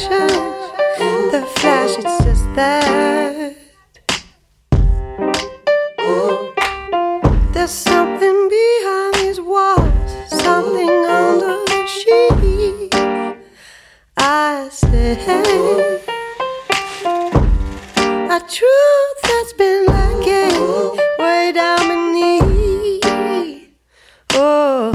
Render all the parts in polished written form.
attraction, the flash, it's just that. There's something behind these walls, something under the sheet. I say, a truth that's been lacking way down beneath. Oh,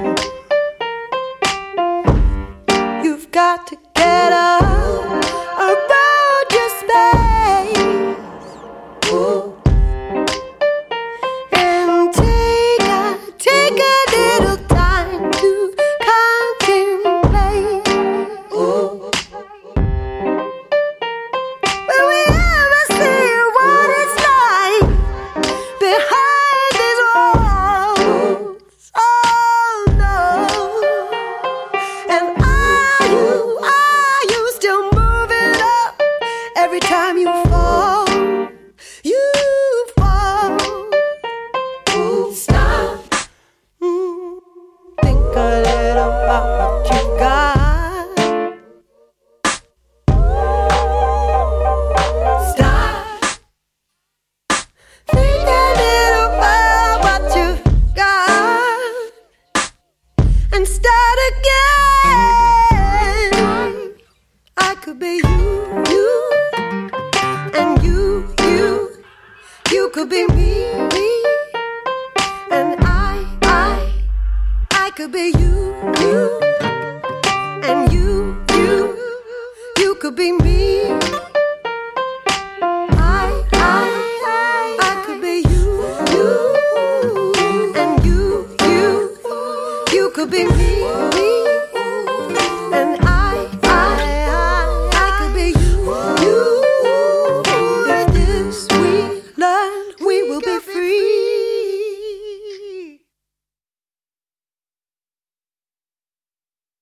you've got to get up around your space. Oh, and take a little time to contemplate. Oh, will we ever see what it's like behind these walls? Oh no. And are you still moving up every time you fall? You fall. Stop. Think a little about what you got. Stop. Think a little about what you got and start again. I could be you, and you could be me, and I could be you.